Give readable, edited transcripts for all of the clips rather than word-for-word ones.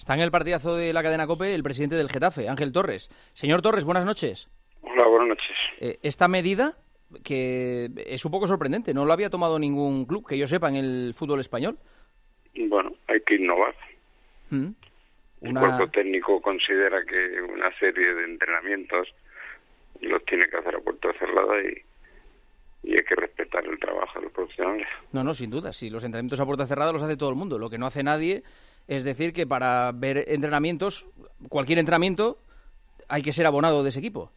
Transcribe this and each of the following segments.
Está en el partidazo de la cadena COPE el presidente del Getafe, Ángel Torres. Señor Torres, buenas noches. Hola, buenas noches. Esta medida, que es un poco sorprendente, no lo había tomado ningún club, que yo sepa, en el fútbol español. Bueno, hay que innovar. El cuerpo técnico considera que una serie de entrenamientos los tiene que hacer a puerta cerrada y hay que respetar el trabajo de los profesionales. No, sin duda. Si los entrenamientos a puerta cerrada los hace todo el mundo. Lo que no hace nadie es decir que para ver entrenamientos, cualquier entrenamiento, hay que ser abonado de ese equipo.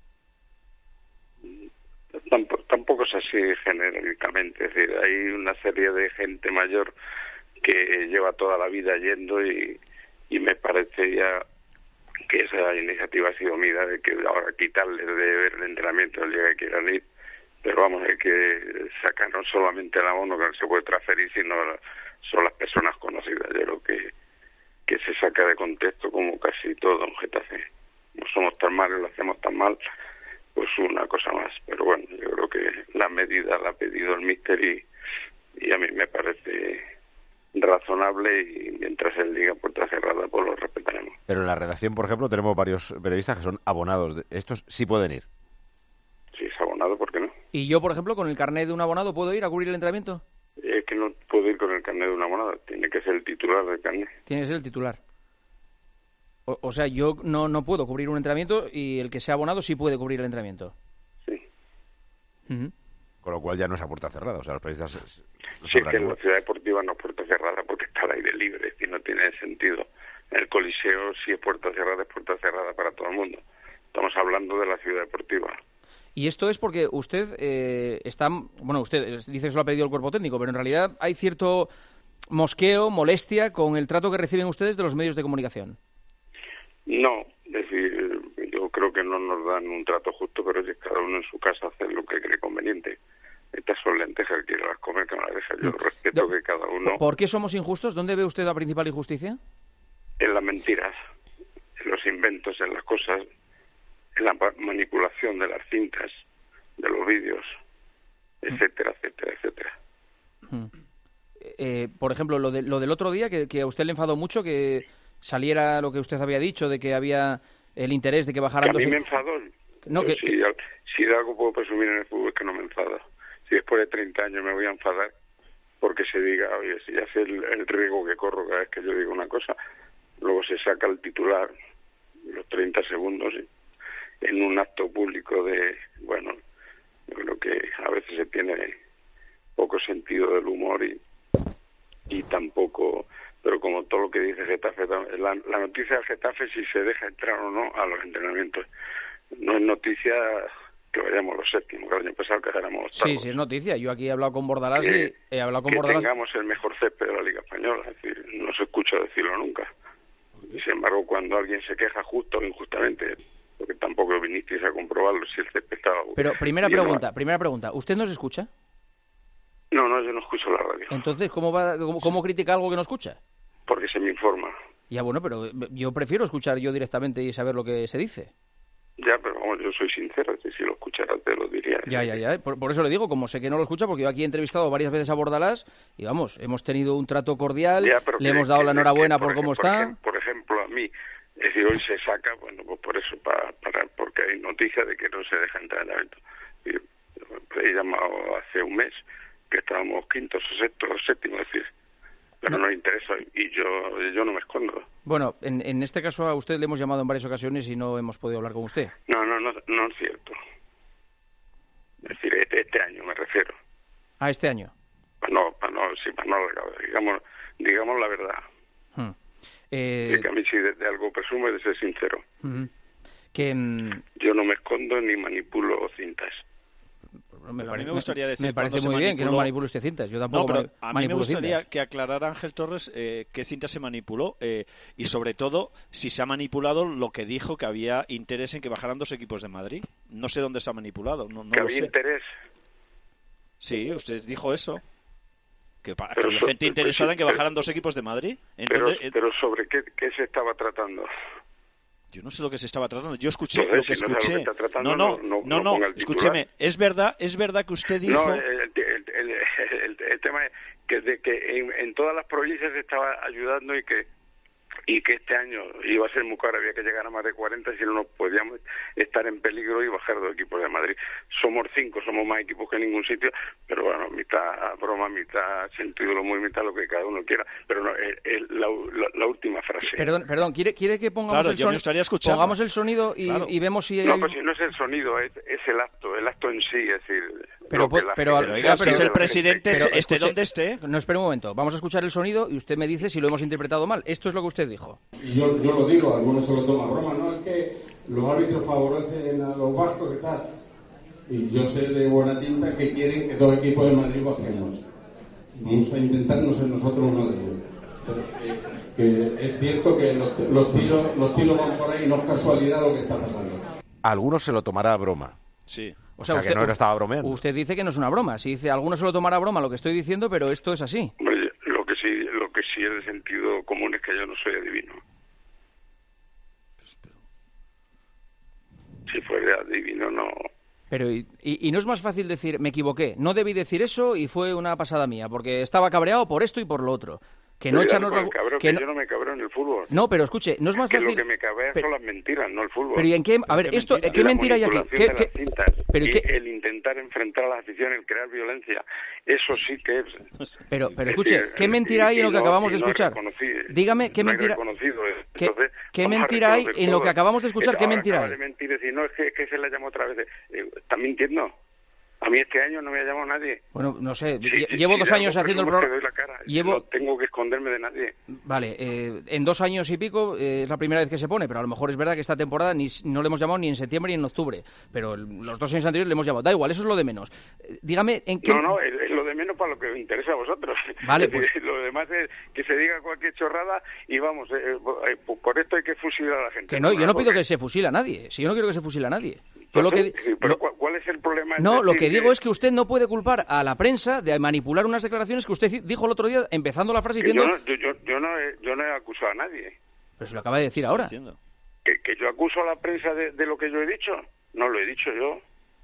Tampoco es así genéricamente. Es decir, hay una serie de gente mayor que lleva toda la vida yendo y me parece ya que esa iniciativa ha sido mía de que ahora quitarles de ver el entrenamiento el día que quieran ir. Pero vamos, hay que sacar no solamente el abono que no se puede transferir, sino son las personas conocidas. Yo creo que se saca de contexto como casi todo en Getafe. No somos tan malos, lo hacemos tan mal, pues una cosa más. Pero bueno, yo creo que la medida la ha pedido el míster y a mí me parece razonable y mientras él diga puerta cerrada, pues lo respetaremos. Pero en la redacción, por ejemplo, tenemos varios periodistas que son abonados. ¿Estos sí pueden ir? Si es abonado, ¿por qué no? ¿Y yo, por ejemplo, con el carnet de un abonado puedo ir a cubrir el entrenamiento? Es que no puedo ir con el carnet de un abonado, tiene que ser el titular del carnet. Tiene que ser el titular. O sea, yo no puedo cubrir un entrenamiento y el que sea abonado sí puede cubrir el entrenamiento. Sí. Con lo cual ya no es a puerta cerrada, o sea, los periodistas... Sí, es que en la ciudad deportiva no es puerta cerrada porque está al aire libre y no tiene sentido. En el Coliseo sí es puerta cerrada para todo el mundo. Estamos hablando de la ciudad deportiva. Y esto es porque usted usted dice que se lo ha pedido el cuerpo técnico, pero en realidad hay cierto mosqueo, molestia con el trato que reciben ustedes de los medios de comunicación. No, es decir, yo creo que no nos dan un trato justo, pero es que cada uno en su casa hace lo que cree conveniente. Estas son lentejas, que las come, que no las deja. Yo respeto que cada uno... ¿Por qué somos injustos? ¿Dónde ve usted la principal injusticia? En las mentiras, en los inventos, en las cosas, en la manipulación de las cintas, de los vídeos, etcétera, etcétera, etcétera. Por ejemplo, lo del otro día, que a usted le enfadó mucho, que saliera lo que usted había dicho, de que había el interés de que bajaran... ¿Que a mí me enfadó? No, si de algo puedo presumir en el fútbol es que no me enfada. Si después de 30 años me voy a enfadar porque se diga, oye, si ya sé el riesgo que corro cada vez que yo digo una cosa, luego se saca el titular los 30 segundos en un acto público de, bueno, yo creo que a veces se tiene poco sentido del humor y tampoco, pero como todo lo que dice Getafe, la noticia del Getafe si se deja entrar o no a los entrenamientos. No es noticia que vayamos los séptimos, que el año pasado quedáramos octavos. Sí, es noticia. Yo aquí he hablado con Bordalás que Bordalás... tengamos el mejor césped de la Liga Española, es decir, no se escucha decirlo nunca. Y sin embargo, cuando alguien se queja justo o injustamente, porque tampoco vinisteis a comprobarlo si el césped estaba... Pero primera pregunta, ¿usted nos escucha? No, yo no escucho la radio. Entonces, ¿cómo critica algo que no escucha? Porque se me informa. Ya, bueno, pero yo prefiero escuchar yo directamente y saber lo que se dice. Ya, pero vamos, yo soy sincero, si lo escuchara te lo diría. Ya. Por eso le digo, como sé que no lo escucha, porque yo aquí he entrevistado varias veces a Bordalás y vamos, hemos tenido un trato cordial, le hemos dado la enhorabuena por cómo está. Por ejemplo, a mí, es decir, hoy se saca, bueno, pues por eso, porque hay noticias de que no se deja entrar en el evento. He llamado hace un mes que estábamos quintos o sextos o séptimos, es decir, pero no le interesa y yo no me escondo. Bueno, en este caso a usted le hemos llamado en varias ocasiones y no hemos podido hablar con usted. No es cierto. Es decir, este año me refiero. ¿A este año? Para no digamos la verdad. Que a mí si de algo presumo de ser sincero. Yo no me escondo ni manipulo cintas. Me parece muy bien que no manipule usted cintas. Yo tampoco a mí me gustaría que aclarara Ángel Torres qué cinta se manipuló y sobre todo si se ha manipulado lo que dijo que había interés en que bajaran 2 equipos de Madrid. No sé dónde se ha manipulado, no ¿Que lo había sé. interés? Sí, usted dijo eso. Que había gente interesada en que bajaran 2 equipos de Madrid. Entonces, pero ¿sobre qué se estaba tratando? Yo no sé lo que se estaba tratando. Yo escuché lo que escuché. No, escúcheme. Es verdad que usted dijo... No, el tema es que en todas las provincias se estaba ayudando y que y que este año iba a ser muy caro, había que llegar a más de 40, si no nos podíamos estar en peligro y bajar 2 equipos de Madrid. Somos 5, somos más equipos que en ningún sitio, pero bueno, mitad broma, mitad sentido del humor, mitad lo que cada uno quiera. Pero no, la última frase. Perdón, ¿quiere que pongamos el sonido? Pongamos el sonido y vemos si... No, pues si no es el sonido, es el acto en sí, es decir... Pero si es el presidente, esté donde esté... No, espere un momento, vamos a escuchar el sonido y usted me dice si lo hemos interpretado mal. Esto es lo que usted dijo. Y yo lo digo, algunos se lo toman broma, no, es que los árbitros favorecen a los vascos y tal. Y yo sé de buena tinta que quieren que 2 equipos de Madrid bajemos. Vamos a intentar no ser nosotros uno de ellos. Pero que es cierto que los tiros van por ahí, no es casualidad lo que está pasando. A algunos se lo tomará a broma. Sí. O sea que no estaba bromeando. Usted dice que no es una broma. Si dice, algunos se lo tomará a broma lo que estoy diciendo, pero esto es así. Hombre, lo que sí es de sentido común es que yo no soy adivino. Si fuera adivino, no... Pero y no es más fácil decir, me equivoqué, no debí decir eso y fue una pasada mía, porque estaba cabreado por esto y por lo otro. Que no echarnos que yo no me cabreo en el fútbol. No, pero escuche, no es más fácil... Lo que me cabrea son las mentiras, no el fútbol. Pero ¿y en qué? A ver, esto, ¿qué mentira hay aquí? El intentar enfrentar a la afición, el crear violencia, eso sí que es... Pero escuche, ¿qué mentira hay en lo que acabamos de escuchar? Dígame, ¿qué mentira... ¿Qué mentira hay en lo que acabamos de escuchar? ¿Qué mentira hay? De mentir, decir, no, es que se la llamó otra vez. ¿Está mintiendo? A mí este año no me ha llamado nadie. Bueno, no sé, llevo 2 años haciendo el programa. No tengo que esconderme de nadie. Vale, en 2 años y pico es la primera vez que se pone, pero a lo mejor es verdad que esta temporada no le hemos llamado ni en septiembre ni en octubre, pero los 2 años anteriores le hemos llamado. Da igual, eso es lo de menos. Dígame en qué... No, es lo de menos para lo que os interesa a vosotros. Vale, pues... Lo demás es que se diga cualquier chorrada y vamos, por esto hay que fusilar a la gente. Que no, yo no pido que se fusile a nadie. Si yo no quiero que se fusile a nadie. Pero ¿cuál es el problema? No, lo que digo es que usted no puede culpar a la prensa de manipular unas declaraciones que usted dijo el otro día, empezando la frase diciendo... Yo no he acusado a nadie. Pero se lo acaba de decir ahora. ¿Que yo acuso a la prensa de lo que yo he dicho? No lo he dicho yo.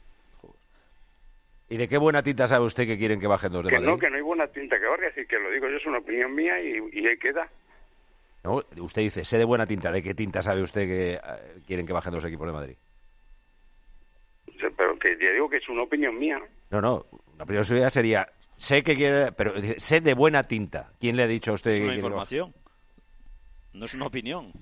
¿Y de qué buena tinta sabe usted que quieren que bajen 2 de Madrid? Que no hay buena tinta que baje, así que lo digo yo, es una opinión mía y ahí queda. No, usted dice, sé de buena tinta. ¿De qué tinta sabe usted que quieren que bajen 2 equipos de Madrid? Pero que ya digo que es una opinión mía. No, una opinión suya sería, sé que quiere, pero sé de buena tinta. ¿Quién le ha dicho a usted? Es una información, no es una opinión.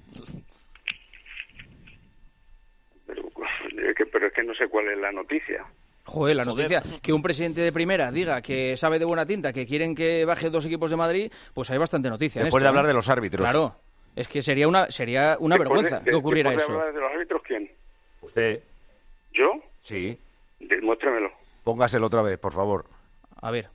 Pero es que no sé cuál es la noticia. Joder, la noticia, que un presidente de primera diga que sabe de buena tinta, que quieren que baje 2 equipos de Madrid, pues hay bastante noticia. Después de hablar de los árbitros. Claro, es que sería una vergüenza que ocurriera eso. ¿Después de hablar de los árbitros quién? ¿Usted? ¿Yo? Sí. Demuéstramelo. Póngaselo otra vez, por favor. A ver.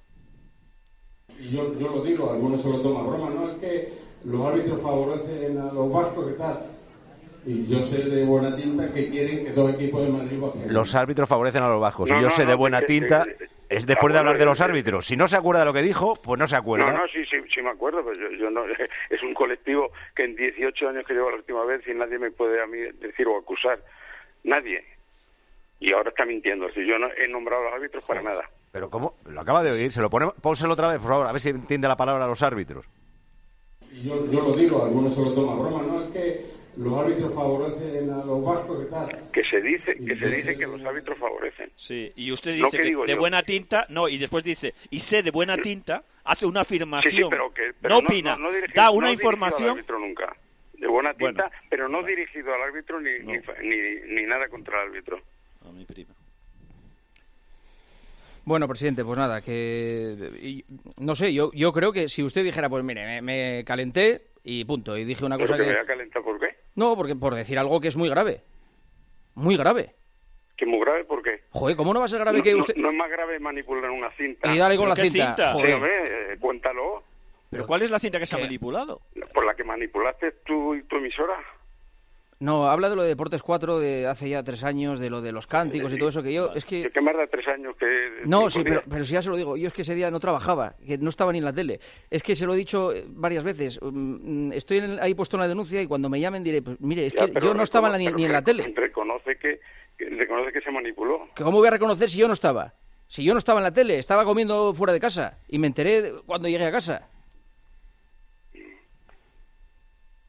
Y yo lo digo, algunos se lo toman broma, no, es que los árbitros favorecen a los vascos y tal. Y yo sé de buena tinta que quieren que 2 equipos de Madrid bajen. Los árbitros favorecen a los vascos. Y yo sé de buena tinta... Es después de hablar de los árbitros. Si no se acuerda de lo que dijo, pues no se acuerda. No, sí me acuerdo, pero yo no, es un colectivo que en 18 años que llevo la última vez y nadie me puede a mí decir o acusar. Nadie. Y ahora está mintiendo. Si yo no he nombrado a los árbitros para nada. ¿Pero cómo? Lo acaba de oír. Pónselo otra vez, por favor, a ver si entiende la palabra los árbitros. Y yo lo digo, algunos se lo toman broma, no, es que los árbitros favorecen a los vascos y tal. Que se dice que los árbitros favorecen. Sí, y usted dice que de buena tinta, no, y después dice, y sé de buena tinta, hace una afirmación, pero no opina, da una información... Al árbitro nunca. De buena tinta, bueno, pero no dirigido al árbitro ni nada contra el árbitro. A mi prima. Bueno, presidente, pues nada, no sé, yo creo que si usted dijera, pues mire, me calenté y punto, y dije una cosa que... ¿Me voy a calentar por qué? No, porque por decir algo que es muy grave. Muy grave. ¿Que muy grave por qué? Joder, ¿cómo no va a ser grave que usted...? No es más grave manipular una cinta. Y dale con la cinta. Joder. Sí, hombre, cuéntalo. ¿Pero cuál es la cinta que se ha manipulado? Por la que manipulaste tú y tu emisora. No, habla de lo de Deportes 4 de hace ya 3 años, de lo de los cánticos y todo eso, que yo, es que... ¿Qué más da 3 años que...? No, sí, pero si ya se lo digo, yo es que ese día no trabajaba, que no estaba ni en la tele. Es que se lo he dicho varias veces, estoy ahí puesto en la denuncia y cuando me llamen diré, pues mire, es que yo no estaba ni en la tele. Reconoce que se manipuló. ¿Cómo voy a reconocer si yo no estaba? Si yo no estaba en la tele, estaba comiendo fuera de casa y me enteré cuando llegué a casa.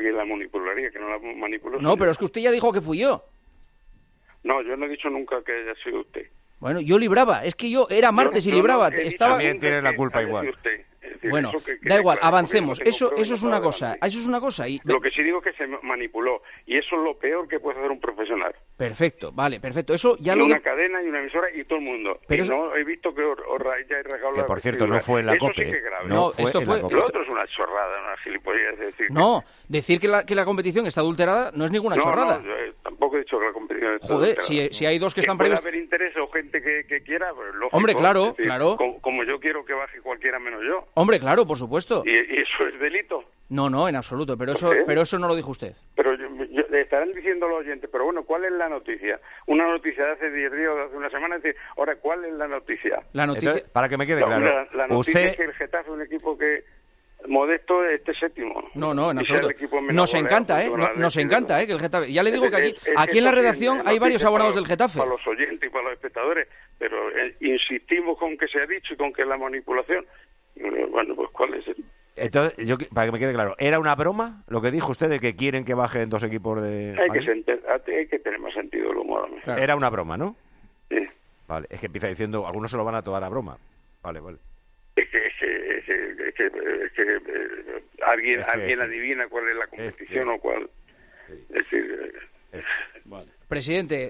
alguien la manipularía, que no la manipuló. No, pero es que usted ya dijo que fui yo. No, yo no he dicho nunca que haya sido usted. Bueno, yo libraba, es que yo era martes y libraba, estaba... También tiene la culpa igual. Decir, bueno, que da igual, claro, avancemos. Eso es una adelante. cosa. Eso es una cosa. Y... Lo que sí digo es que se manipuló. Y eso es lo peor que puede hacer un profesional. Perfecto, vale, perfecto. Eso ya y lo... una cadena y una emisora y todo el mundo. Pero y no he visto que ya he regado que, por cierto, no fue en la eso COPE. Sí que es grave. No, esto fue... Lo otro es una chorrada, una gilipollez. Es decir, no, decir que la competición está adulterada no es ninguna chorrada. No, tampoco he dicho que la competición está Joder, adulterada. si hay dos que están puede previstos... haber interés o gente que quiera, pues, lógico. Hombre, claro, es decir, claro. Como yo quiero que baje cualquiera menos yo. Hombre, claro, por supuesto. ¿Y eso es delito? No, en absoluto, pero eso no lo dijo usted. Pero le estarán diciendo los oyentes, pero bueno, ¿cuál es la noticia? Una noticia de hace 10 días o de hace una semana, es decir, ahora, ¿cuál es la noticia? La noticia... Entonces, para que me quede claro, la noticia es que el Getafe es un equipo que modesto esté séptimo. No, en Y sea el absoluto. equipo menos Nos goleado, encanta, junto con la nos Atleti, encanta, que el Getafe... Ya le digo que aquí en eso la redacción tiene hay varios noticia abonados para del Getafe. Para los oyentes y para los espectadores, pero insistimos con que se ha dicho y con que la manipulación... Bueno, pues ¿cuál es el...? Entonces, para que me quede claro, ¿era una broma lo que dijo usted de que quieren que bajen dos equipos de... Hay que tener más sentido del humor. Claro. Era una broma, ¿no? Sí. Vale, es que empieza diciendo, algunos se lo van a tomar a broma. Vale. Es que alguien adivina cuál es la competición o cuál... Es decir... Vale. Presidente,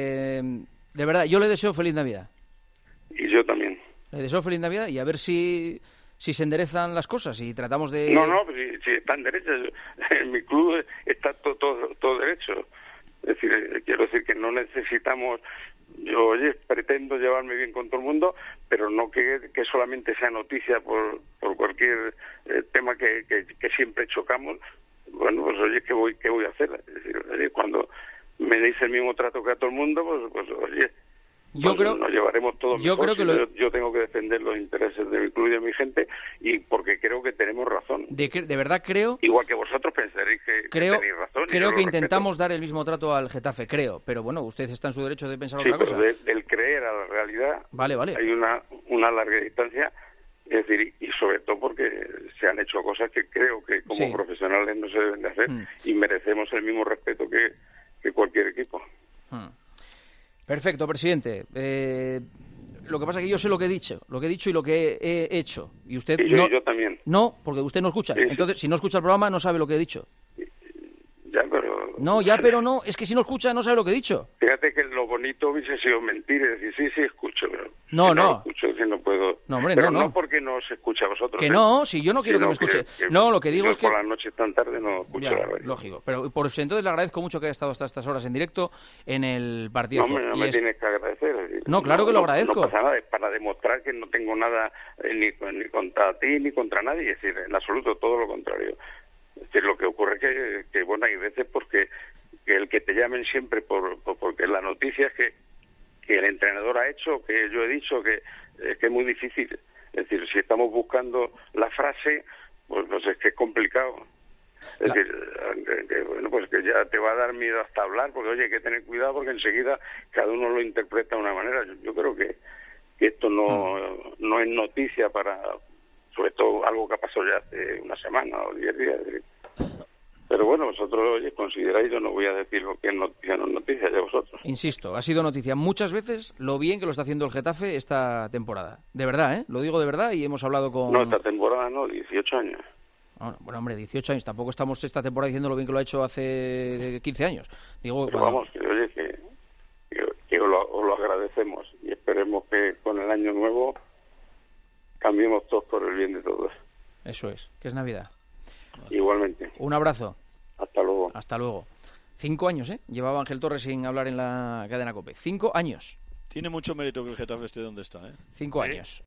de verdad, yo le deseo feliz Navidad. Y yo también. Le deseo feliz Navidad y a ver si se enderezan las cosas y tratamos de... No, si están derechos. En mi club está todo derecho. Es decir, quiero decir que no necesitamos... Yo, pretendo llevarme bien con todo el mundo, pero no que solamente sea noticia por cualquier tema que siempre chocamos. Bueno, pues oye, ¿qué voy a hacer? Es decir, cuando me dice el mismo trato que a todo el mundo, pues oye... Yo creo, nos llevaremos todos yo mejor. creo que yo tengo que defender los intereses de mi club y de mi gente, y porque creo que tenemos razón. De verdad creo... Igual que vosotros pensaréis que tenéis razón. Creo que intentamos dar el mismo trato al Getafe, pero bueno, usted está en su derecho de pensar otra cosa. Del creer a la realidad Vale. hay una larga distancia, es decir, y sobre todo porque se han hecho cosas que creo que como profesionales no se deben de hacer y merecemos el mismo respeto que cualquier equipo. Perfecto, presidente. Lo que pasa es que yo sé lo que he dicho y lo que he hecho. Y usted yo también. No, porque usted no escucha. Sí. Entonces, si no escucha el programa, no sabe lo que he dicho. Ya, pero... Pero no. Es que si no escucha, no sabe lo que he dicho. Fíjate que lo bonito hubiese sido mentir y decir, sí, escucho, pero... No. escucho, si no puedo... No, hombre, pero no. porque no se escucha a vosotros. Que no, si yo no quiero que me escuche. No, lo que digo es que... por la noche tan tarde no escucho la radio. Lógico. Pero por eso entonces le agradezco mucho que haya estado hasta estas horas en directo en el partido. No me tienes que agradecer. Es decir, no, claro que lo agradezco. No pasa nada, es para demostrar que no tengo nada ni contra ti ni contra nadie. Es decir, en absoluto, todo lo contrario. Es decir, lo que ocurre es que bueno, hay veces porque que el que te llamen siempre porque la noticia es que el entrenador ha hecho, que yo he dicho, que es muy difícil. Es decir, si estamos buscando la frase, pues es que es complicado. Es decir, bueno, pues que ya te va a dar miedo hasta hablar, porque oye, hay que tener cuidado porque enseguida cada uno lo interpreta de una manera. Yo creo que esto no es noticia para, sobre todo algo que ha pasado ya hace una semana o 10 días. Pero bueno, vosotros consideráis, yo no voy a decir lo que es noticia o no es noticia, ya vosotros. Insisto, ha sido noticia muchas veces lo bien que lo está haciendo el Getafe esta temporada. De verdad, lo digo de verdad y hemos hablado con... No, esta temporada no, 18 años. Bueno, hombre, 18 años. Tampoco estamos esta temporada diciendo lo bien que lo ha hecho hace 15 años. Digo, pero vamos, que oye, que os lo agradecemos y esperemos que con el año nuevo cambiemos todos por el bien de todos. Eso es, que es Navidad. Igualmente. Un abrazo. Hasta luego. Hasta luego. 5 años, llevaba Ángel Torres sin hablar en la cadena COPE. 5 años. Tiene mucho mérito que el Getafe esté donde está, 5 años.